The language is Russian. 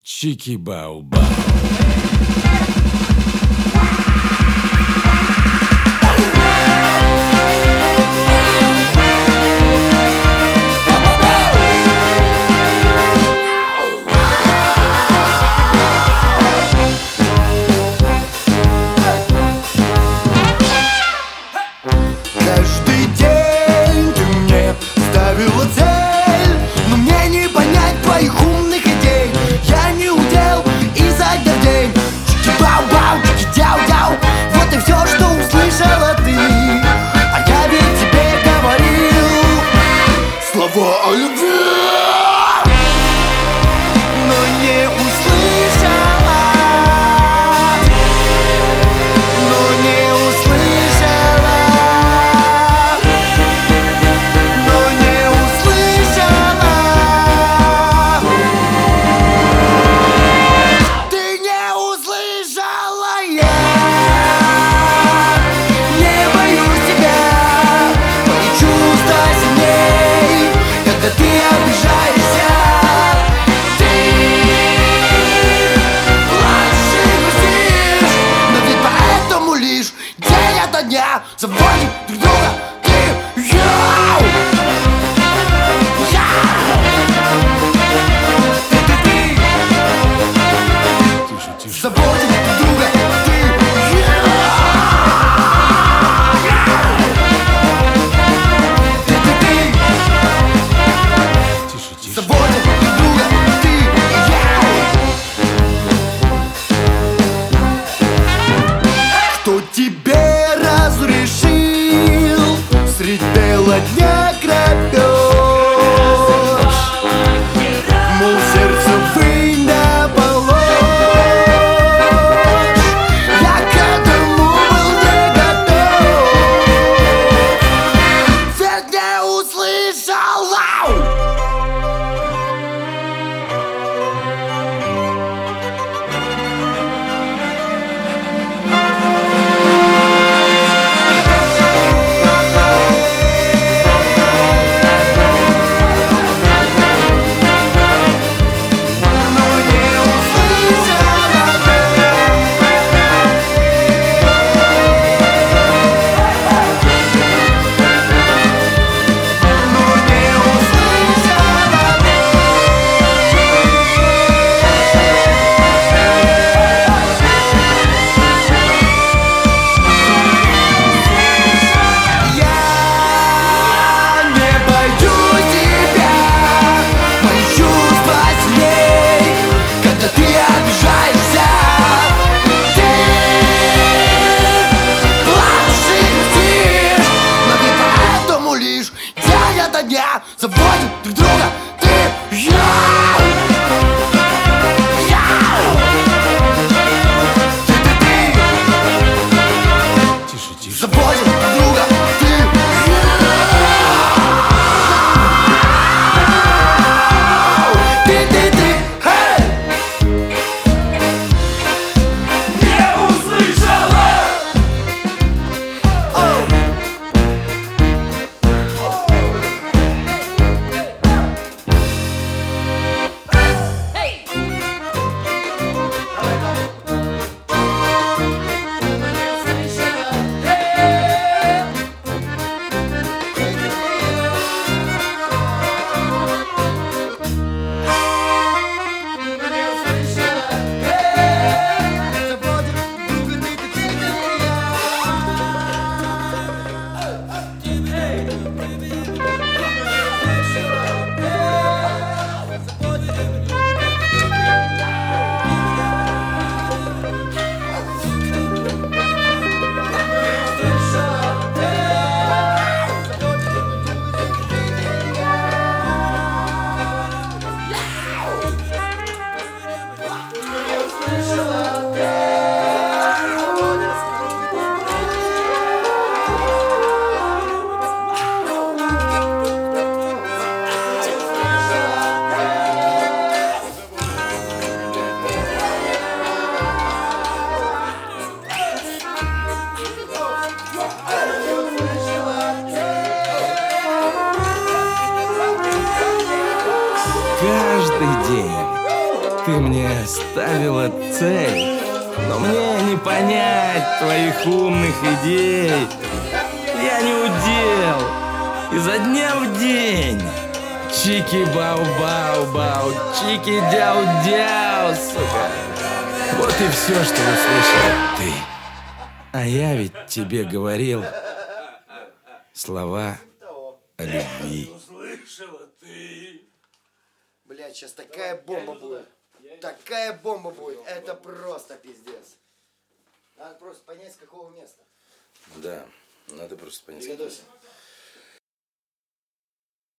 Чики-бау-бау. Каждый день ты мне ставила цель, но мне не понять твоих умных идей. Я не удел изо дня в день. Чики-бау-бау, чики-дяу-дяу, вот и все, что услышала ты. А я ведь тебе говорил слова о любви, но не услышала, но не услышала, но не услышала. Ты не услышала, я не боюсь тебя, твои чувства сильней, когда ты обижаешься. Ты плачешь и грустишь, но ведь поэтому лишь день ото дня заводим друг друга. Ты, йоу! Ты Тише, тише. заводим друг друга. Ты, Тише, тише. заводим друг друга. Ты, кто тебе разрешил средь бела дня грабеж? Мол, сердце вынь да положь. Я к этому был не готов, ведь не услышала. Ты мне ставила цель, но мне не понять твоих умных идей. Я не удел, изо дня в день. Чики-бау-бау-бау, чики-дяу-дяу, сука. Вот и все, что услышала ты. А я ведь тебе говорил слова о любви. Услышала ты. Блядь, сейчас такая бомба будет. Такая бомба будет. Это просто пиздец. Надо просто понять, с какого места. Да, надо просто понять. Приготовься.